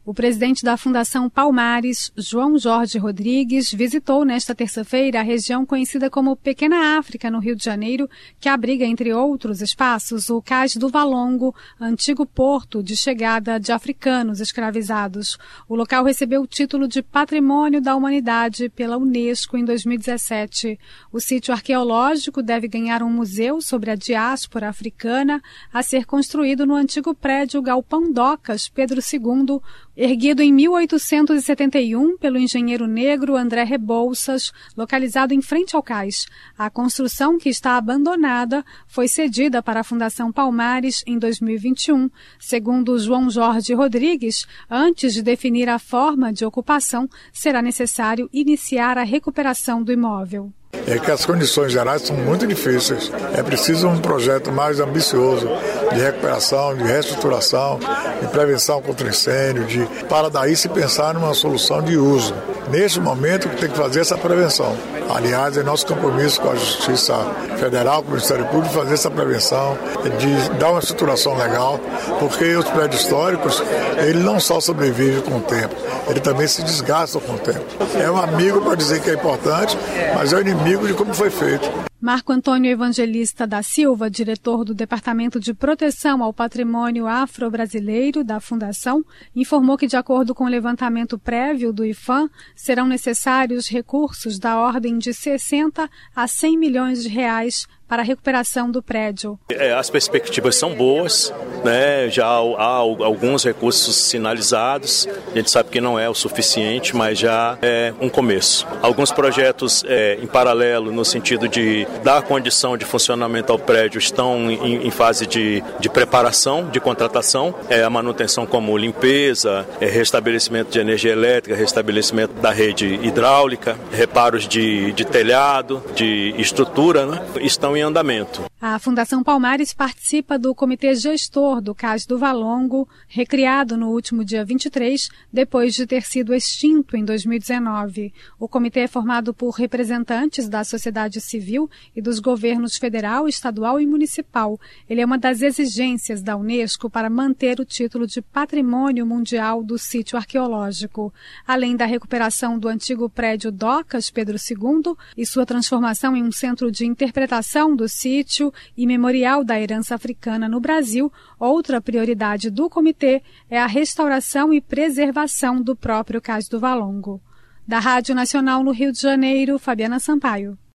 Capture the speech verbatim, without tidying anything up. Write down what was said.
O presidente da Fundação Palmares, João Jorge Rodrigues, visitou nesta terça-feira a região conhecida como Pequena África, no Rio de Janeiro, que abriga, entre outros espaços, o Cais do Valongo, antigo porto de chegada de africanos escravizados. O local recebeu o título de Patrimônio da Humanidade pela Unesco em dois mil e dezessete. O sítio arqueológico deve ganhar um museu sobre a diáspora africana a ser construído no antigo prédio Galpão Docas Pedro segundo, erguido em mil oitocentos e setenta e um pelo engenheiro negro André Rebouças, localizado em frente ao cais. A construção, que está abandonada, foi cedida para a Fundação Palmares em dois mil e vinte e um. Segundo João Jorge Rodrigues, antes de definir a forma de ocupação, será necessário iniciar a recuperação do imóvel. É que as condições gerais são muito difíceis. É preciso um projeto mais ambicioso de recuperação, de reestruturação, de prevenção contra incêndio, de, para daí se pensar numa solução de uso. Neste momento, que tem que fazer essa prevenção. Aliás, é nosso compromisso com a Justiça Federal, com o Ministério Público, fazer essa prevenção, de dar uma estruturação legal, porque os prédios históricos, ele não só sobrevive com o tempo, ele também se desgasta com o tempo. É um amigo para dizer que é importante, mas é o inimigo de como foi feito. Marco Antônio Evangelista da Silva, diretor do Departamento de Proteção ao Patrimônio Afro-Brasileiro da Fundação, informou que, de acordo com o levantamento prévio do IPHAN, serão necessários recursos da ordem de sessenta a cem milhões de reais para a recuperação do prédio. É, as perspectivas são boas, né? Já há alguns recursos sinalizados, a gente sabe que não é o suficiente, mas já é um começo. Alguns projetos é, em paralelo, no sentido de dar condição de funcionamento ao prédio, estão em, em fase de, de preparação, de contratação, é, a manutenção como limpeza, é, restabelecimento de energia elétrica, restabelecimento da rede hidráulica, reparos de, de telhado, de estrutura, né? Estão em andamento. A Fundação Palmares participa do Comitê Gestor do Cais do Valongo, recriado no último dia vinte e três, depois de ter sido extinto em dois mil e dezenove. O comitê é formado por representantes da sociedade civil e dos governos federal, estadual e municipal. Ele é uma das exigências da Unesco para manter o título de Patrimônio Mundial do Sítio Arqueológico. Além da recuperação do antigo prédio Docas Pedro segundo e sua transformação em um centro de interpretação do sítio e memorial da herança africana no Brasil, outra prioridade do comitê é a restauração e preservação do próprio Cais do Valongo. Da Rádio Nacional no Rio de Janeiro, Fabiana Sampaio.